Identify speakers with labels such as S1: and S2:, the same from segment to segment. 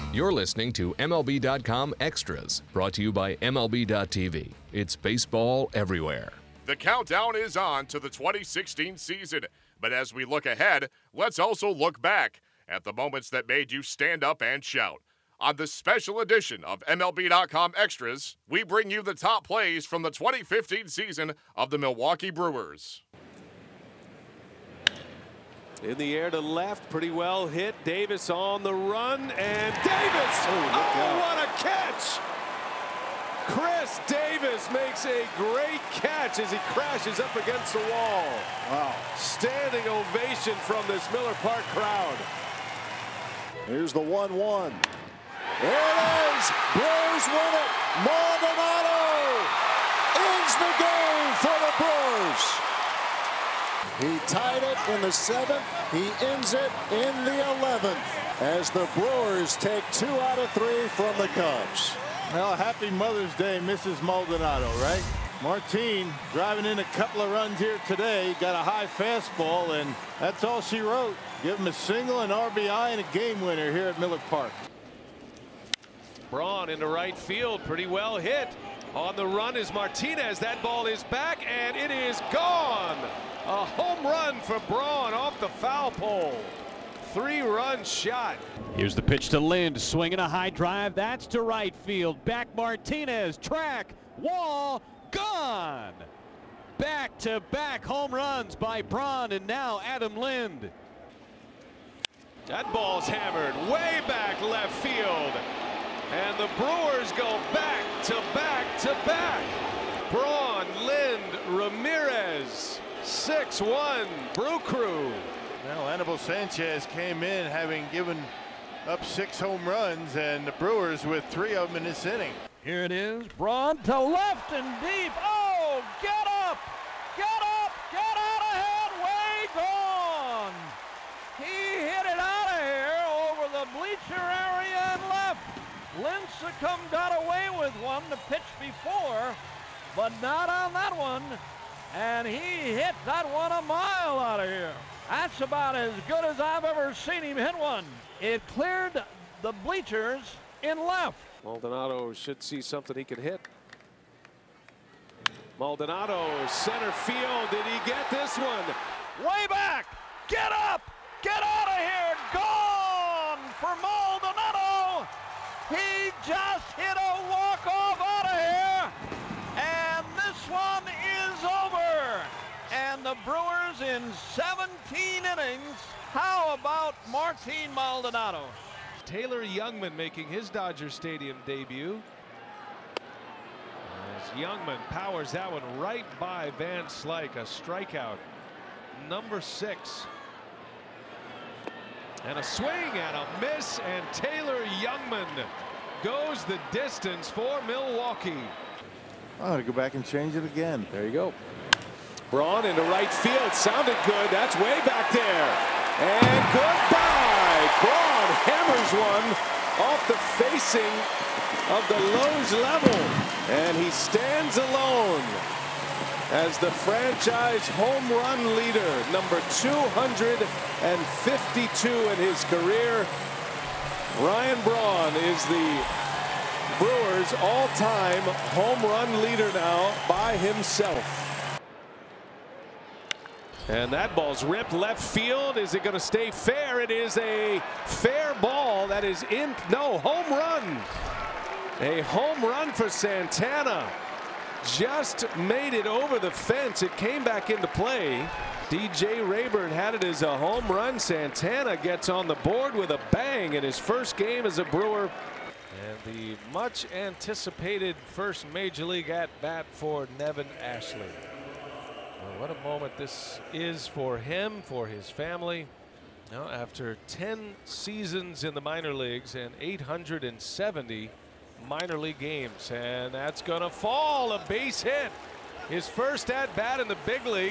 S1: You're listening to MLB.com Extras, brought to you by MLB.tv. It's baseball everywhere.
S2: The countdown is on to the 2016 season. But as we look ahead, let's also look back at the moments that made you stand up and shout. On this special edition of MLB.com Extras, we bring you the top plays from the 2015 season of the Milwaukee Brewers.
S3: In the air to left, pretty well hit. Davis on the run, and Davis! Oh, what a catch! Chris Davis makes a great catch as he crashes up against the wall. Wow. Standing ovation from this Miller Park crowd.
S4: Here's the 1-1. There it is! Brewers win it! Maldonado ends the game for the Brewers. He tied it in the 7th. He ends it in the 11th as the Brewers take 2 out of 3 from the Cubs.
S5: Well, happy Mother's Day, Mrs. Maldonado, right? Martine driving in a couple of runs here today. Got a high fastball, and that's all she wrote. Give him a single, an RBI, and a game winner here at Miller Park.
S3: Braun into right field, pretty well hit. On the run is Martinez. That ball is back, and it is gone. A home run for Braun off the foul pole. 3-run shot.
S6: Here's the pitch to Lind, swinging a high drive. That's to right field. Back Martinez, track, wall, gone. Back-to-back home runs by Braun, and now Adam Lind.
S3: That ball's hammered way back left field. And the Brewers go back to back to back. Braun, Lind, Ramirez, 6-1 Brew Crew.
S5: Now Anibal Sanchez came in having given up 6 home runs, and the Brewers with 3 of them in this inning.
S6: Here it is, Braun to left and deep. Oh, get up, get up, get out ahead, way gone. He hit it out of here over the bleacher area and left. Lincecum got away with one the pitch before, but not on that one. And he hit that one a mile out of here. That's about as good as I've ever seen him hit one. It cleared the bleachers in left.
S3: Maldonado should see something he can hit. Maldonado, center field. Did he get this one?
S6: Way back. Get up. Get out of here. Gone for Maldonado. He just hit a walk-off out of here. And this one is over. And the Brewers in 17 innings. How about Martin Maldonado?
S3: Taylor Youngman making his Dodger Stadium debut. As Youngman powers that one right by Van Slyke, a strikeout. Number 6. And a swing and a miss, and Taylor Youngman goes the distance for Milwaukee.
S5: I'm going to go back and change it again.
S3: There you go. Braun into right field. Sounded good. That's way back there. And goodbye. Braun hammers one off the facing of the Lowe's level. And he stands alone as the franchise home run leader, number 252 in his career. Ryan Braun is the Brewers' all-time home run leader now by himself. And that ball's ripped left field. Is it going to stay fair? It is a fair ball. That is in. No, home run. A home run for Santana. Just made it over the fence. It came back into play. DJ Rayburn had it as a home run. Santana gets on the board with a bang in his first game as a Brewer. And the much anticipated first major league at bat for Nevin Ashley. Well, what a moment this is for him, for his family. Now, after 10 seasons in the minor leagues and 870 minor league games, and that's going to fall. A base hit. His first at bat in the big leagues.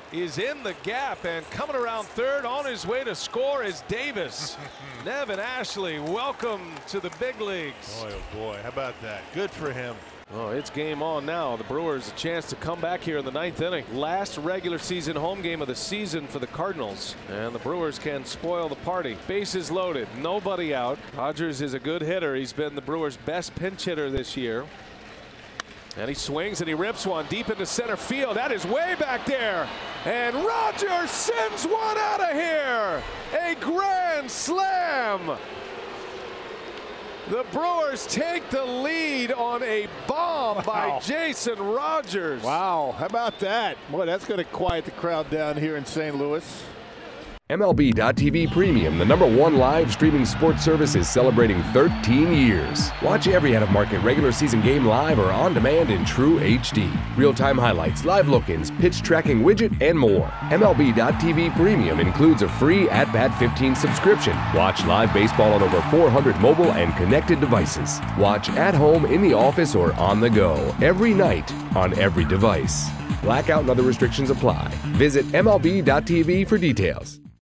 S3: is in the gap, and coming around third on his way to score is Davis. Nevin Ashley, welcome to the big leagues.
S7: Boy, oh boy, how about that? Good for him.
S3: Oh, it's game on now. The Brewers a chance to come back here in the 9th inning. Last regular season home game of the season for the Cardinals. And the Brewers can spoil the party. Bases loaded, nobody out. Rogers is a good hitter. He's been the Brewers' best pinch hitter this year. And he swings and he rips one deep into center field. That is way back there. And Rogers sends one out of here. A grand slam. The Brewers take the lead on a bomb by Jason Rogers.
S5: Wow, how about that? Boy, that's going to quiet the crowd down here in St. Louis.
S1: MLB.TV Premium, the #1 live streaming sports service, is celebrating 13 years. Watch every out-of-market regular season game live or on demand in true HD. Real-time highlights, live look-ins, pitch tracking widget, and more. MLB.TV Premium includes a free At-Bat 15 subscription. Watch live baseball on over 400 mobile and connected devices. Watch at home, in the office, or on the go every night on every device. Blackout and other restrictions apply. Visit MLB.TV for details.